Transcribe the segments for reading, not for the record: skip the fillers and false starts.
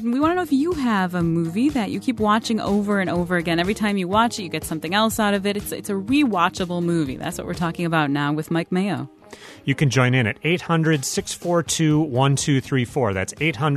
we want to know if you have a movie that you keep watching over and over again. Every time you watch it, you get something else out of it. It's a rewatchable movie. That's what we're talking about now with Mike Mayo. You can join in at 800-642-1234. That's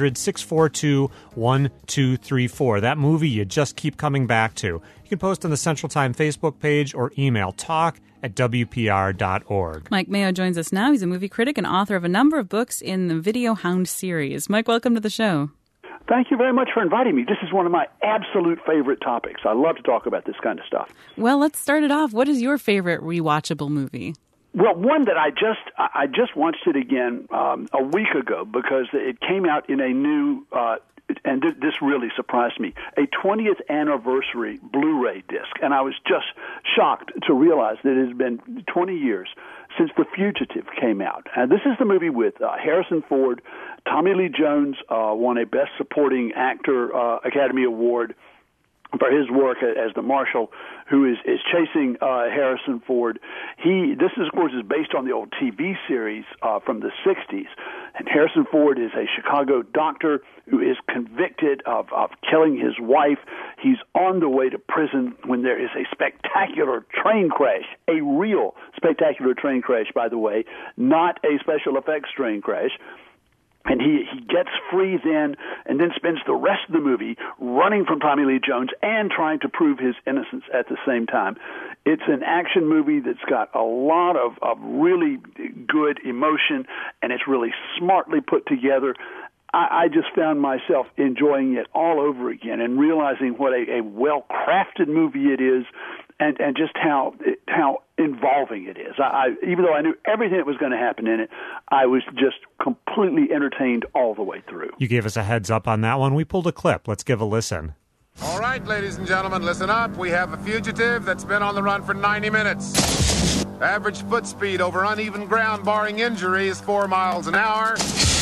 800-642-1234. That movie you just keep coming back to. You can post on the Central Time Facebook page or email talk@wpr.org. Mike Mayo joins us now. He's a movie critic and author of a number of books in the Video Hound series. Mike, welcome to the show. Thank you very much for inviting me. This is one of my absolute favorite topics. I love to talk about this kind of stuff. Well, let's start it off. What is your favorite rewatchable movie? Well, one that I just watched it again a week ago because it came out in a new, and this really surprised me, a 20th anniversary Blu-ray disc. And I was just shocked to realize that it has been 20 years since The Fugitive came out. And this is the movie with Harrison Ford. Tommy Lee Jones won a Best Supporting Actor Academy Award for his work as the marshal who is chasing Harrison Ford. This, of course, is based on the old TV series from the 60s. And Harrison Ford is a Chicago doctor who is convicted of killing his wife. He's on the way to prison when there is a spectacular train crash, a real spectacular train crash, by the way, not a special effects train crash. And he gets free then and then spends the rest of the movie running from Tommy Lee Jones and trying to prove his innocence at the same time. It's an action movie that's got a lot of really good emotion, and it's really smartly put together. I just found myself enjoying it all over again and realizing what a well-crafted movie it is and just how involving it is. Even though I knew everything that was going to happen in it, I was just completely entertained all the way through. You gave us a heads up on that one. We pulled a clip. Let's give a listen. All right, ladies and gentlemen, listen up. We have a fugitive that's been on the run for 90 minutes. Average foot speed over uneven ground, barring injury, is 4 miles an hour.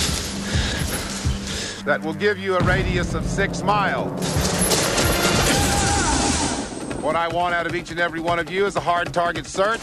That will give you a radius of 6 miles. What I want out of each and every one of you is a hard target search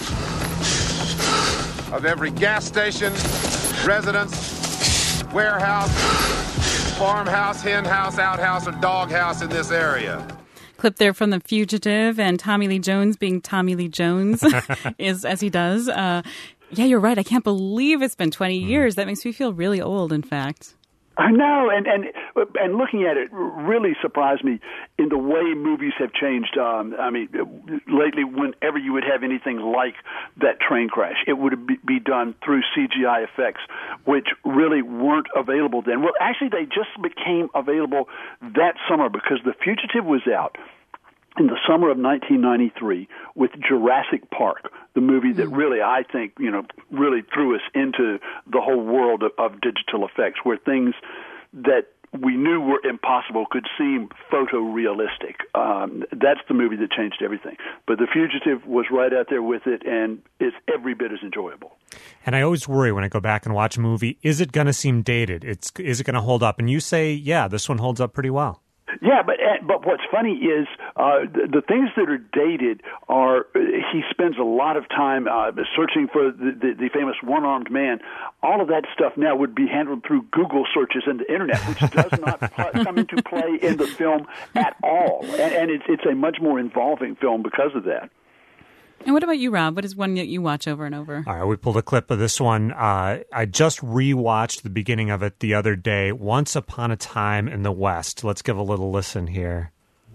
of every gas station, residence, warehouse, farmhouse, hen house, outhouse, or dog house in this area. Clip there from The Fugitive, and Tommy Lee Jones being Tommy Lee Jones is as he does. Yeah, you're right. I can't believe it's been 20 years. That makes me feel really old, in fact. I know, and looking at it really surprised me in the way movies have changed. Lately, whenever you would have anything like that train crash, it would be done through CGI effects, which really weren't available then. Well, actually, they just became available that summer because The Fugitive was out in the summer of 1993 with Jurassic Park, the movie that really, I think, really threw us into the whole world of digital effects, where things that we knew were impossible could seem photorealistic. That's the movie that changed everything. But The Fugitive was right out there with it, and it's every bit as enjoyable. And I always worry when I go back and watch a movie, is it going to seem dated? Is it going to hold up? And you say, yeah, this one holds up pretty well. Yeah, but what's funny is the things that are dated are he spends a lot of time searching for the famous one-armed man. All of that stuff now would be handled through Google searches and the internet, which does not come into play in the film at all. And it's a much more involving film because of that. And what about you, Rob? What is one that you watch over and over? All right, we pulled a clip of this one. I just rewatched the beginning of it the other day, Once Upon a Time in the West. Let's give a little listen here.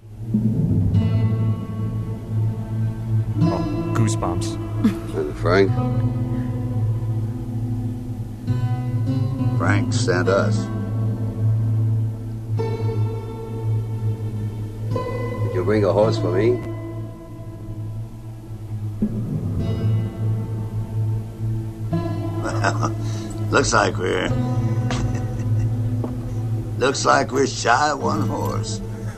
Oh, goosebumps. Frank? Frank sent us. Did you bring a horse for me? Well, looks like we're shy of one horse.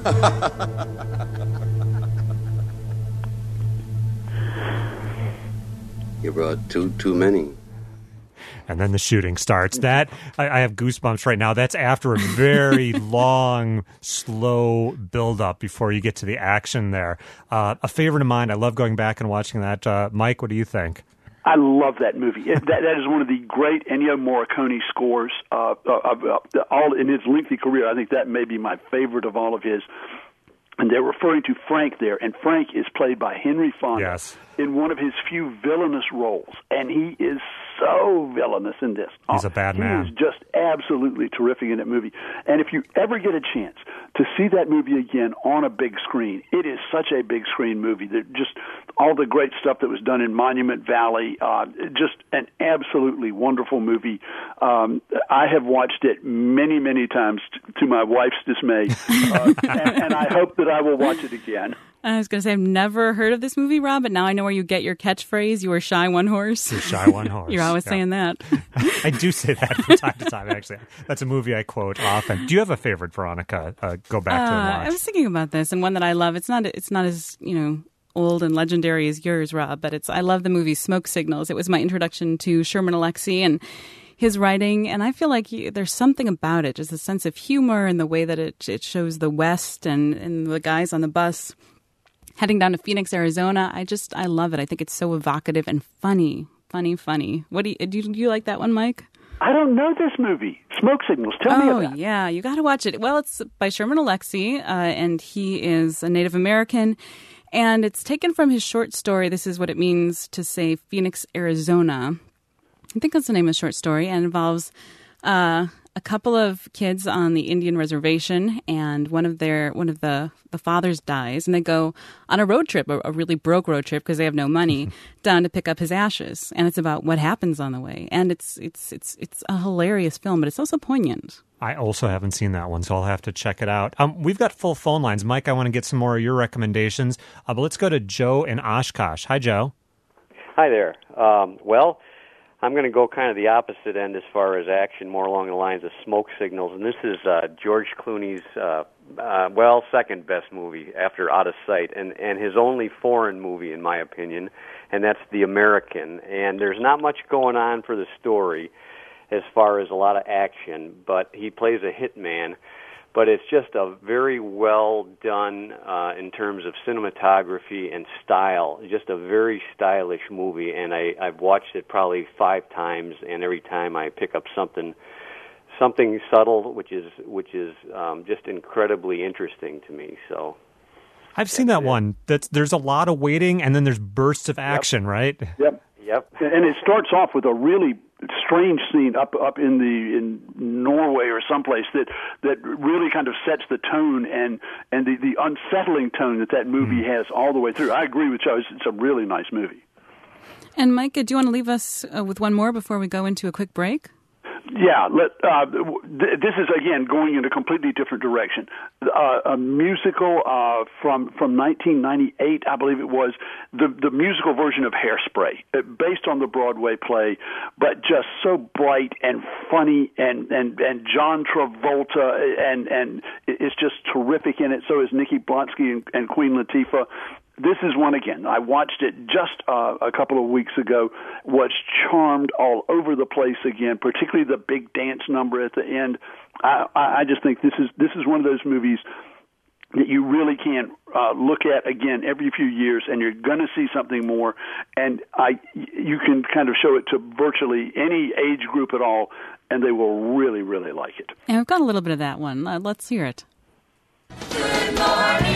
You brought too many. And then the shooting starts. That I have goosebumps right now. That's after a very long, slow build-up before you get to the action there. A favorite of mine. I love going back and watching that. Mike, what do you think? I love that movie. That is one of the great Ennio Morricone scores of all in his lengthy career. I think that may be my favorite of all of his. And they're referring to Frank there, and Frank is played by Henry Fonda in one of his few villainous roles, and he is so villainous in this. He's a bad man. He is just absolutely terrific in that movie. And if you ever get a chance to see that movie again on a big screen, it is such a big screen movie. Just all the great stuff that was done in Monument Valley, just an absolutely wonderful movie. I have watched it many, many times to my wife's dismay, and I hope that I will watch it again. I was going to say, I've never heard of this movie, Rob, but now I know where you get your catchphrase. You were shy one horse. You're shy one horse. You're always saying that. I do say that from time to time, actually. That's a movie I quote often. Do you have a favorite, Veronica? Go back to and watch. I was thinking about this, and one that I love. It's not as, old and legendary as yours, Rob, but I love the movie Smoke Signals. It was my introduction to Sherman Alexie and his writing, and I feel like there's something about it, just a sense of humor and the way that it shows the West and the guys on the bus heading down to Phoenix, Arizona. I love it. I think it's so evocative and funny. What do you like that one, Mike? I don't know this movie. Smoke Signals. Tell me about it. Oh, yeah. You got to watch it. Well, it's by Sherman Alexie, and he is a Native American, and it's taken from his short story, This Is What It Means to Say Phoenix, Arizona. I think that's the name of the short story, and involves a couple of kids on the Indian reservation, and one of the fathers dies, and they go on a road trip, a really broke road trip because they have no money, down to pick up his ashes, and it's about what happens on the way, and it's a hilarious film, but it's also poignant. I also haven't seen that one, so I'll have to check it out. We've got full phone lines, Mike. I want to get some more of your recommendations, but let's go to Joe in Oshkosh. Hi, Joe. Hi there. Well, I'm going to go kind of the opposite end as far as action, more along the lines of Smoke Signals. And this is George Clooney's, second best movie after Out of Sight, and his only foreign movie, in my opinion, and that's The American. And there's not much going on for the story as far as a lot of action, but he plays a hitman. But it's just a very well done in terms of cinematography and style. Just a very stylish movie, and I've watched it probably 5 times, and every time I pick up something subtle, which is just incredibly interesting to me. So I've seen that one. There's a lot of waiting, and then there's bursts of action, right? Yep. And it starts off with a really strange scene up in Norway or someplace that really kind of sets the tone and the unsettling tone that movie has all the way through. I agree with you. It's a really nice movie. And Mike, do you want to leave us with one more before we go into a quick break? Yeah, this is, again, going in a completely different direction. A musical from 1998, I believe it was, the musical version of Hairspray, based on the Broadway play, but just so bright and funny, and John Travolta, and it's just terrific in it. So is Nikki Blonsky and Queen Latifah. This is one, again, I watched it just a couple of weeks ago, was charmed all over the place again, particularly the big dance number at the end. I just think this is one of those movies that you really can look at again every few years, and you're going to see something more, and you can kind of show it to virtually any age group at all, and they will really, really like it. And we've got a little bit of that one. Let's hear it. Good morning.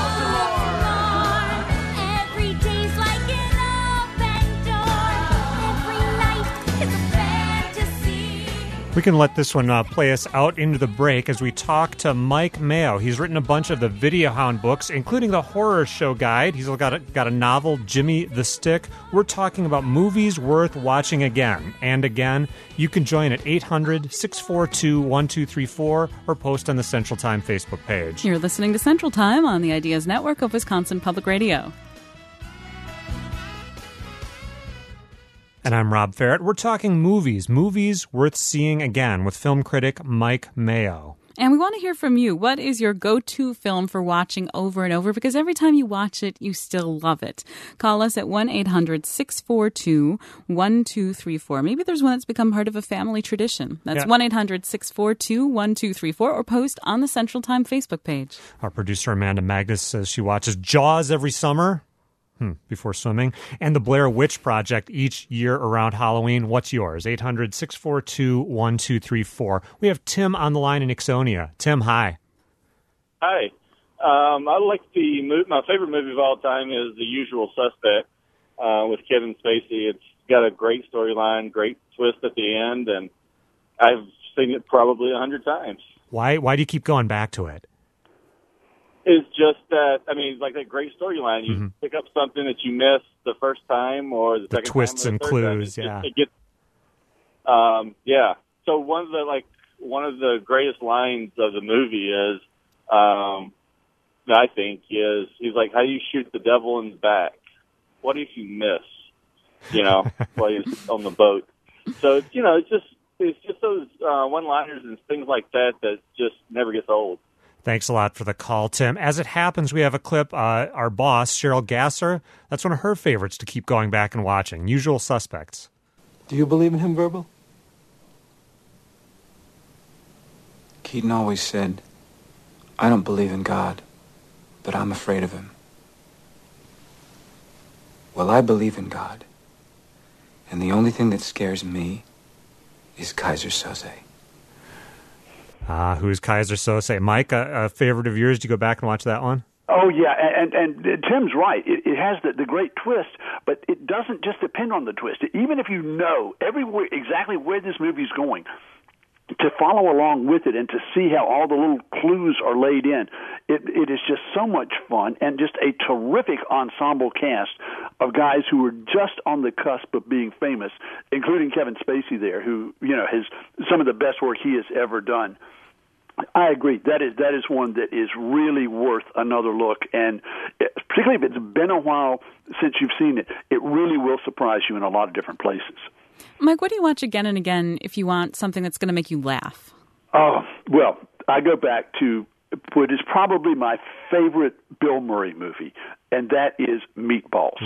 We can let this one play us out into the break as we talk to Mike Mayo. He's written a bunch of the Video Hound books, including the Horror Show Guide. He's got a novel, Jimmy the Stick. We're talking about movies worth watching again and again. You can join at 800-642-1234 or post on the Central Time Facebook page. You're listening to Central Time on the Ideas Network of Wisconsin Public Radio. And I'm Rob Ferret. We're talking movies worth seeing again with film critic Mike Mayo. And we want to hear from you. What is your go-to film for watching over and over? Because every time you watch it, you still love it. Call us at 1-800-642-1234. Maybe there's one that's become part of a family tradition. That's 1-800-642-1234, or post on the Central Time Facebook page. Our producer Amanda Magnus says she watches Jaws every summer. before swimming. And the Blair Witch Project each year around Halloween. What's yours? 800-642-1234. We have Tim on the line in Ixonia. Tim, hi. Hi. I like my favorite movie of all time is The Usual Suspect with Kevin Spacey. It's got a great storyline, great twist at the end, and I've seen it probably 100 times. Why do you keep going back to it? It's just that, like that great storyline. You pick up something that you missed the first time or the second twists time. And clues, yeah. So one of the greatest lines of the movie is, I think, is he's like, how do you shoot the devil in the back? What if you miss? While he's on the boat. So it's just those one-liners and things like that just never gets old. Thanks a lot for the call, Tim. As it happens, we have a clip. Our boss, Cheryl Gasser, that's one of her favorites to keep going back and watching. Usual Suspects. Do you believe in him, Verbal? Keaton always said, I don't believe in God, but I'm afraid of him. Well, I believe in God. And the only thing that scares me is Kaiser Soze. Who's Kaiser Soze? Mike, a favorite of yours? Do you go back and watch that one? Oh, yeah, and Tim's right. It has the great twist, but it doesn't just depend on the twist. Even if you know exactly where this movie's going, to follow along with it and to see how all the little clues are laid in, it is just so much fun and just a terrific ensemble cast of guys who are just on the cusp of being famous, including Kevin Spacey there, who has some of the best work he has ever done. I agree. That is one that is really worth another look, and particularly if it's been a while since you've seen it, it really will surprise you in a lot of different places. Mike, what do you watch again and again if you want something that's going to make you laugh? Oh, well, I go back to what is probably my favorite Bill Murray movie, and that is Meatballs.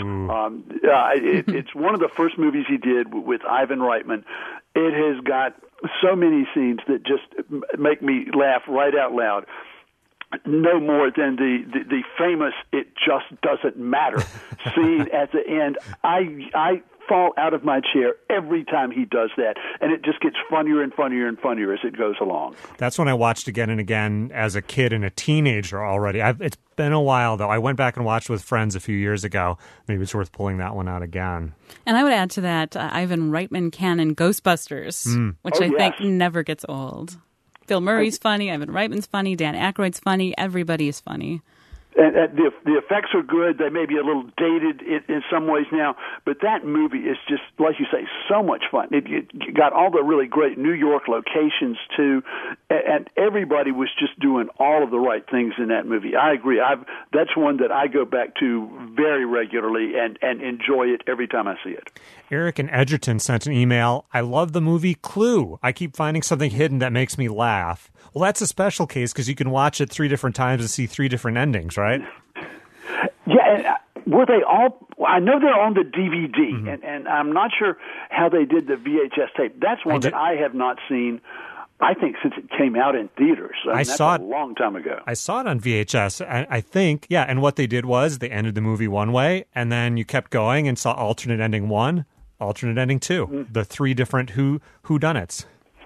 It's one of the first movies he did with Ivan Reitman. It has got so many scenes that just make me laugh right out loud. No more than the famous "It just doesn't matter" scene at the end. I fall out of my chair every time he does that, and it just gets funnier and funnier and funnier as it goes along. That's when I watched again and again as a kid and a teenager already. It's been a while, though. I went back and watched with friends a few years ago. Maybe it's worth pulling that one out again. And I would add to that Ivan Reitman canon Ghostbusters, which I think never gets old. Bill Murray's funny, Ivan Reitman's funny, Dan Aykroyd's funny, everybody is funny. And the effects are good. They may be a little dated in some ways now, but that movie is just, like you say, so much fun. It got all the really great New York locations, too, and everybody was just doing all of the right things in that movie. I agree. That's one that I go back to very regularly and enjoy it every time I see it. Eric in Edgerton sent an email. I love the movie Clue. I keep finding something hidden that makes me laugh. Well, that's a special case because you can watch it 3 different times and see 3 different endings, right? Yeah, and were they all? I know they're on the DVD, and I'm not sure how they did the VHS tape. That's one that I have not seen, I think, since it came out in theaters. I saw it a long time ago. I saw it on VHS, I think, and what they did was they ended the movie one way, and then you kept going and saw alternate ending 1, alternate ending 2, the 3 different whodunits.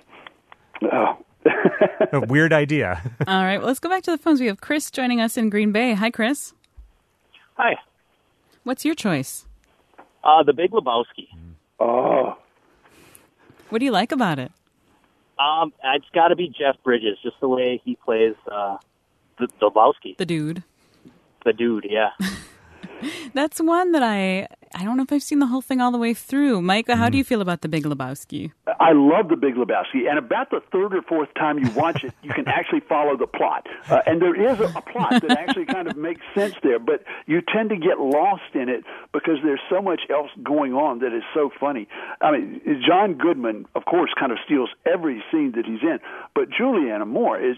Oh. A weird idea. All right, well, let's go back to the phones. We have Chris joining us in Green Bay. Hi, Chris. Hi. What's your choice? The Big Lebowski. Oh. What do you like about it? It's got to be Jeff Bridges, just the way he plays the Lebowski. The dude. The dude, yeah. That's one that I don't know if I've seen the whole thing all the way through. Micah, how do you feel about The Big Lebowski? I love The Big Lebowski, and about the 3rd or 4th time you watch it, you can actually follow the plot. And there is a plot that actually kind of makes sense there, but you tend to get lost in it because there's so much else going on that is so funny. I mean, John Goodman, of course, kind of steals every scene that he's in, but Julianne Moore is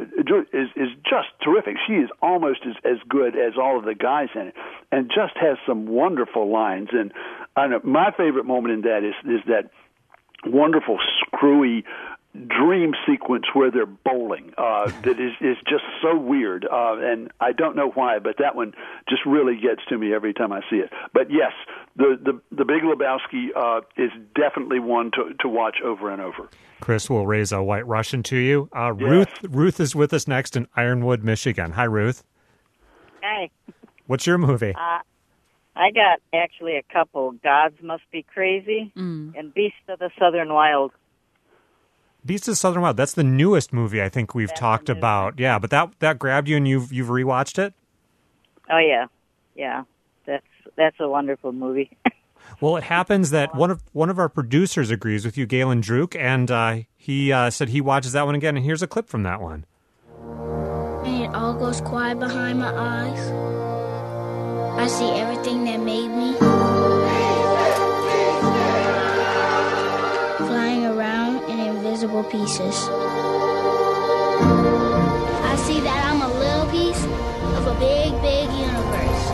just terrific. She is almost as good as all of the guys in it, and just has some wonderful lines. And I know my favorite moment in that is that wonderful, screwy dream sequence where they're bowling that is just so weird, and I don't know why, but that one just really gets to me every time I see it. But yes, the Big Lebowski is definitely one to watch over and over. Chris will raise a White Russian to you. Yes. Ruth is with us next in Ironwood, Michigan. Hi, Ruth. Hi. What's your movie? I got actually a couple. Gods Must Be Crazy and Beast of the Southern Wild. Beast of the Southern Wild. That's the newest movie I think we've talked about. Yeah, but that grabbed you and you've rewatched it? Oh yeah. That's a wonderful movie. Well, it happens that one of our producers agrees with you, Galen Druk, and he said he watches that one again, and here's a clip from that one. And it all goes quiet behind my eyes. I see everything that made me. Flying around in invisible pieces. I see that I'm a little piece of a big, big universe.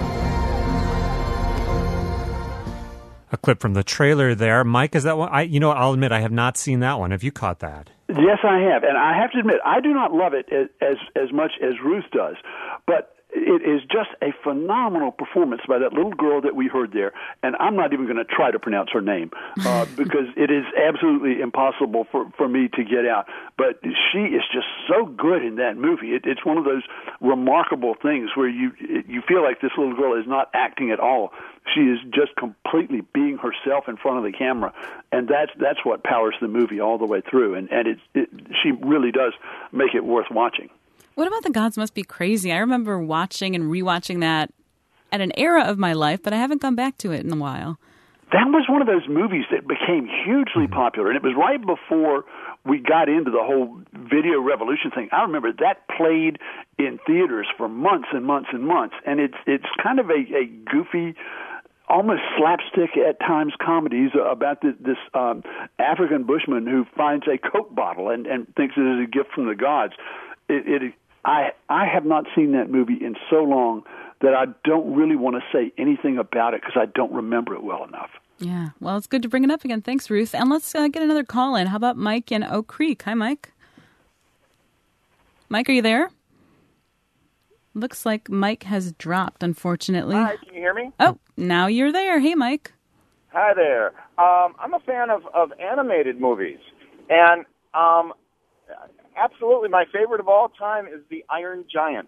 A clip from the trailer there. Mike, is that one? I'll admit I have not seen that one. Have you caught that? Yes, I have, and I have to admit I do not love it as much as Ruth does, but it is just a phenomenal performance by that little girl that we heard there, and I'm not even going to try to pronounce her name because it is absolutely impossible for me to get out. But she is just so good in that movie. It's one of those remarkable things where you feel like this little girl is not acting at all. She is just completely being herself in front of the camera, and that's what powers the movie all the way through. And she really does make it worth watching. What about The Gods Must Be Crazy? I remember watching and rewatching that at an era of my life, but I haven't gone back to it in a while. That was one of those movies that became hugely popular, and it was right before we got into the whole video revolution thing. I remember that played in theaters for months and months and months, and it's kind of a goofy, almost slapstick at times comedies about this African bushman who finds a Coke bottle and thinks it is a gift from the gods. I have not seen that movie in so long that I don't really want to say anything about it because I don't remember it well enough. Yeah, well, it's good to bring it up again. Thanks, Ruth. And let's get another call in. How about Mike in Oak Creek? Hi, Mike. Mike, are you there? Looks like Mike has dropped, unfortunately. Hi, can you hear me? Oh, now you're there. Hey, Mike. Hi there. I'm a fan of animated movies, and absolutely my favorite of all time is The Iron Giant.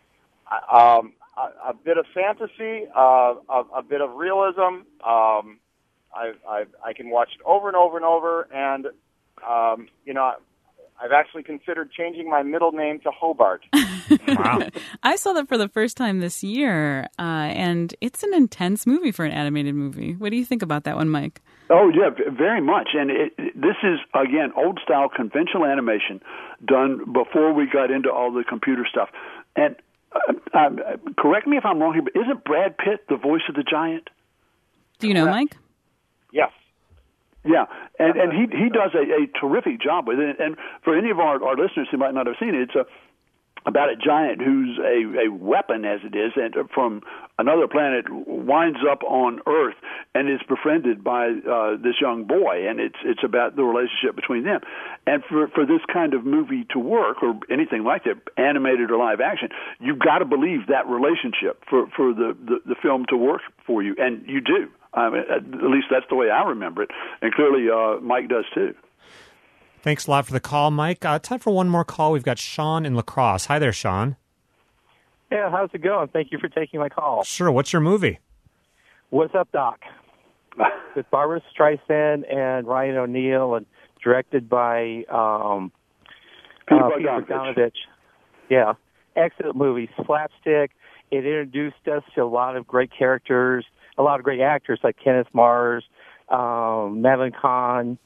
A bit of fantasy, a bit of realism. I can watch it over and over and over, and I've actually considered changing my middle name to Hobart. Wow. I saw that for the first time this year, and it's an intense movie for an animated movie. What do you think about that one, Mike? Oh, yeah, very much. And this is, again, old-style conventional animation done before we got into all the computer stuff. And correct me if I'm wrong here, but isn't Brad Pitt the voice of the giant? Do you know, Mike? Yes. Yeah, and he does a terrific job with it. And for any of our listeners who might not have seen it, it's about a giant who's a weapon, as it is, and from another planet winds up on Earth and is befriended by this young boy, and it's about the relationship between them. And for this kind of movie to work, or anything like that, animated or live action, you've got to believe that relationship for the film to work for you, and you do. At least that's the way I remember it, and clearly Mike does too. Thanks a lot for the call, Mike. Time for one more call. We've got Sean in La Crosse. Hi there, Sean. Yeah, how's it going? Thank you for taking my call. Sure. What's your movie? What's Up, Doc? With Barbara Streisand and Ryan O'Neal, and directed by Peter Bogdanovich. Yeah, excellent movie. Slapstick. It introduced us to a lot of great characters, a lot of great actors like Kenneth Mars, Madeline Kahn.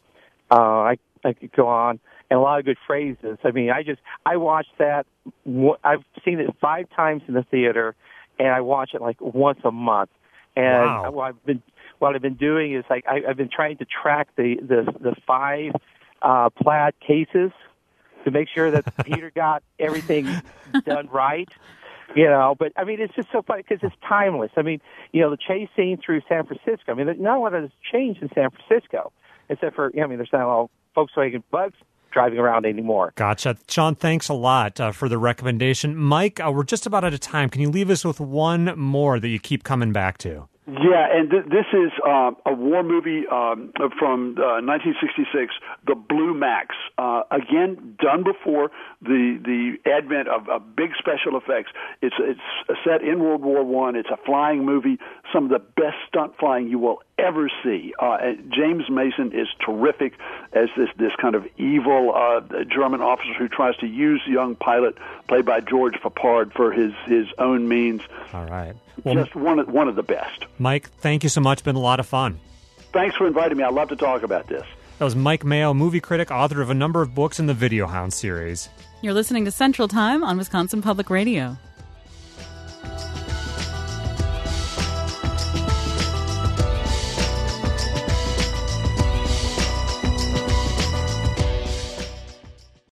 I could go on, and a lot of good phrases. I mean, I watched that. I've seen it 5 times in the theater, and I watch it like once a month. And wow. what I've been doing is I've been trying to track the 5 plaid cases to make sure that Peter got everything done right. But I mean, it's just so funny because it's timeless. I mean, the chase scene through San Francisco. I mean, not a lot has changed in San Francisco, except for there's not all Volkswagen bugs driving around anymore. Gotcha. Sean, thanks a lot for the recommendation. Mike, we're just about out of time. Can you leave us with one more that you keep coming back to? Yeah, and this is a war movie from 1966, The Blue Max. Again, done before the advent of big special effects. It's set in World War I. It's a flying movie, some of the best stunt flying you will ever see. James Mason is terrific as this kind of evil German officer who tries to use the young pilot, played by George Papard, for his own means. All right. Well, just one of the best. Mike, thank you so much. It's been a lot of fun. Thanks for inviting me. I'd love to talk about this. That was Mike Mayo, movie critic, author of a number of books in the Video Hound series. You're listening to Central Time on Wisconsin Public Radio.